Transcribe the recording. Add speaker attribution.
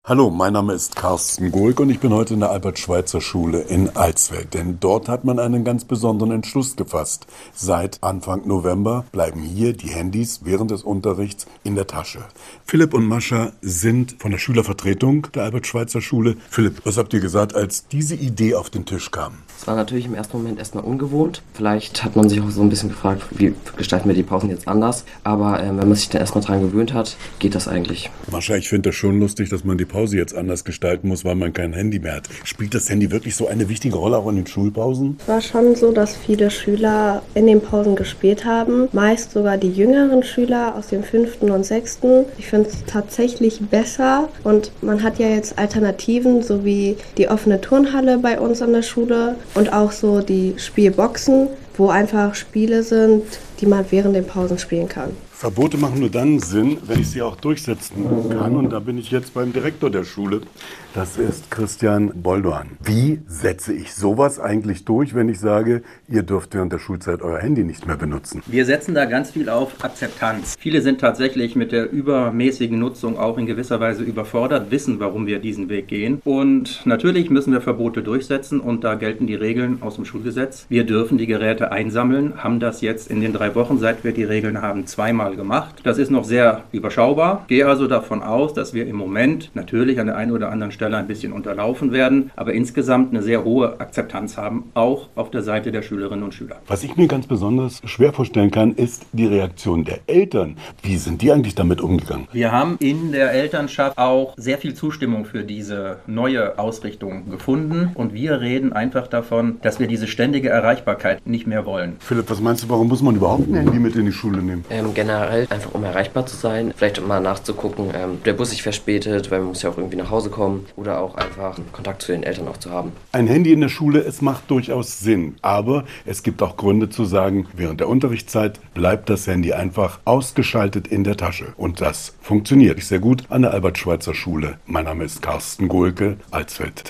Speaker 1: Hallo, mein Name ist Carsten Gulk und ich bin heute in der Albert-Schweitzer-Schule in Alsfeld. Denn dort hat man einen ganz besonderen Entschluss gefasst. Seit Anfang November bleiben hier die Handys während des Unterrichts in der Tasche. Philipp und Mascha sind von der Schülervertretung der Albert-Schweitzer-Schule. Philipp, was habt ihr gesagt, als diese Idee auf den Tisch kam?
Speaker 2: Es war natürlich im ersten Moment erstmal ungewohnt. Vielleicht hat man sich auch so ein bisschen gefragt, wie gestalten wir die Pausen jetzt anders. Aber wenn man sich dann erstmal dran gewöhnt hat, geht das eigentlich.
Speaker 1: Mascha, ich finde das schon lustig, dass man die Pause jetzt anders gestalten muss, weil man kein Handy mehr hat. Spielt das Handy wirklich so eine wichtige Rolle auch in den Schulpausen?
Speaker 3: Es war schon so, dass viele Schüler in den Pausen gespielt haben. Meist sogar die jüngeren Schüler aus dem 5. und 6. Ich finde es tatsächlich besser. Und man hat ja jetzt Alternativen, so wie die offene Turnhalle bei uns an der Schule und auch so die Spielboxen, wo einfach Spiele sind, die man während den Pausen spielen kann.
Speaker 1: Verbote machen nur dann Sinn, wenn ich sie auch durchsetzen kann. Und da bin ich jetzt beim Direktor der Schule. Das ist Christian Boldoan. Wie setze ich sowas eigentlich durch, wenn ich sage, ihr dürft während der Schulzeit euer Handy nicht mehr benutzen?
Speaker 4: Wir setzen da ganz viel auf Akzeptanz. Viele sind tatsächlich mit der übermäßigen Nutzung auch in gewisser Weise überfordert, wissen, warum wir diesen Weg gehen. Und natürlich müssen wir Verbote durchsetzen und da gelten die Regeln aus dem Schulgesetz. Wir dürfen die Geräte einsammeln, haben das jetzt in den 3 Wochen, seit wir die Regeln haben, 2-mal gemacht. Das ist noch sehr überschaubar. Gehe also davon aus, dass wir im Moment natürlich an der einen oder anderen Stelle ein bisschen unterlaufen werden, aber insgesamt eine sehr hohe Akzeptanz haben, auch auf der Seite der Schülerinnen und Schüler.
Speaker 1: Was ich mir ganz besonders schwer vorstellen kann, ist die Reaktion der Eltern. Wie sind die eigentlich damit umgegangen?
Speaker 4: Wir haben in der Elternschaft auch sehr viel Zustimmung für diese neue Ausrichtung gefunden und wir reden einfach davon, dass wir diese ständige Erreichbarkeit nicht mehr wollen.
Speaker 1: Philipp, was meinst du, warum muss man überhaupt ein Handy mit in die Schule nehmen?
Speaker 2: Generell einfach um erreichbar zu sein, vielleicht mal nachzugucken, der Bus sich verspätet, weil man muss ja auch irgendwie nach Hause kommen oder auch einfach Kontakt zu den Eltern auch zu haben.
Speaker 1: Ein Handy in der Schule, es macht durchaus Sinn, aber es gibt auch Gründe zu sagen, während der Unterrichtszeit bleibt das Handy einfach ausgeschaltet in der Tasche. Und das funktioniert sehr gut an der Albert-Schweitzer-Schule. Mein Name ist Carsten Gulke, Alsfeld.